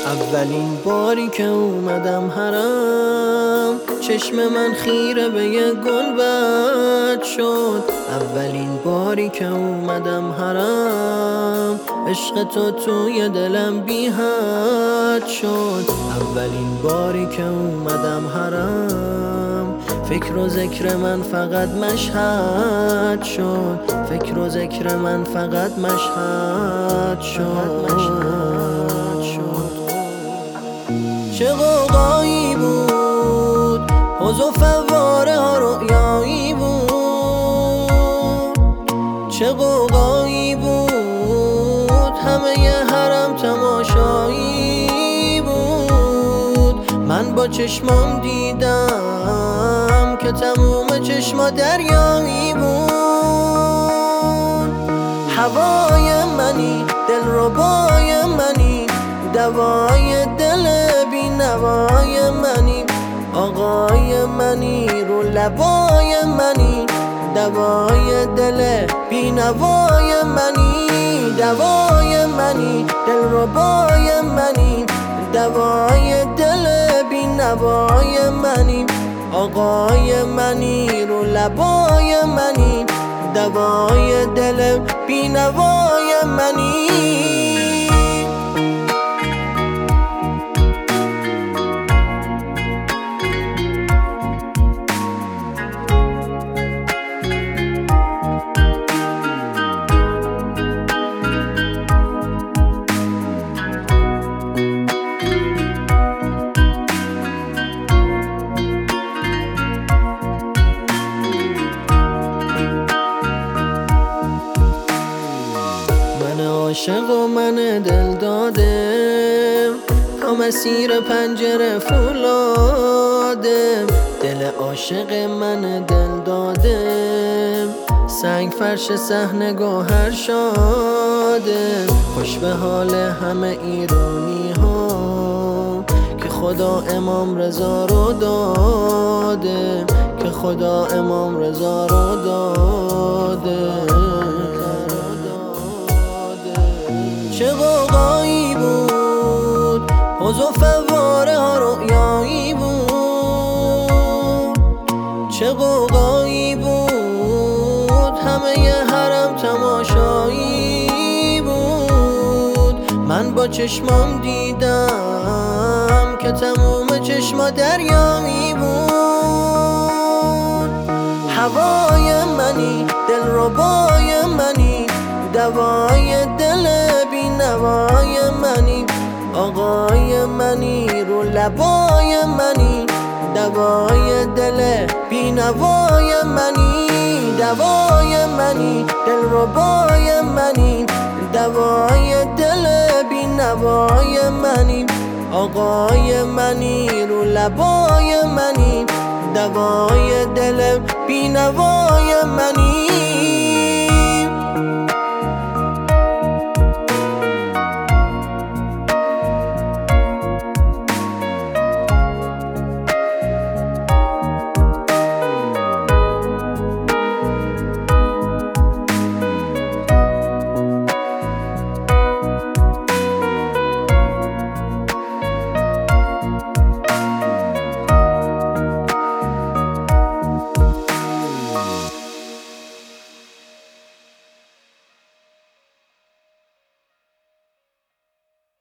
اولین باری که اومدم حرم، چشم من خیره به یه گلبد شد. اولین باری که اومدم حرم، عشق تو توی دلم بی حد شد. اولین باری که اومدم حرم، فکر و ذکر من فقط مشهد شد. فکر و ذکر من فقط مشهد شد. چه غوغایی بود، حوض و فواره ها رؤیایی بود. چه غوغایی بود، همه ی حرم تماشایی بود. من با چشمام دیدم که تموم چشما دریایی بود. هوای منی، دلربای منی، دوای دل بی نوای منی. آقای منی، رو لبای منی، دوای دل بی نوای منی. دوای منی، دلربای منی، دوای دل بی نوای منی. آقای منی، رو لبای منی، دوای دل بی نوای منی. عاشق و من دل دادم، تا مسیر پنجره فولادم. دل عاشق من دل دادم، سنگ فرش صحنه گوهر شادم. خوش به حال همه ایرانی ها، که خدا امام رضا رو داده. که خدا امام رضا رو داده. چه غوغایی بود، حوض و فواره ها رؤیایی بود. چه غوغایی بود، همه ی حرم تماشایی بود. من با چشمام دیدم که تموم چشما دریایی بود. هوای منی، دلربای منی، دوای دل بی نوای منی. آقای منی، رو لبای منی، دوای دل بی نوای منی. دوای منی، دلربای منی، دوای دل بی نوای منی. آقای منی، رو لبای منی، دوای دل بی نوای منی.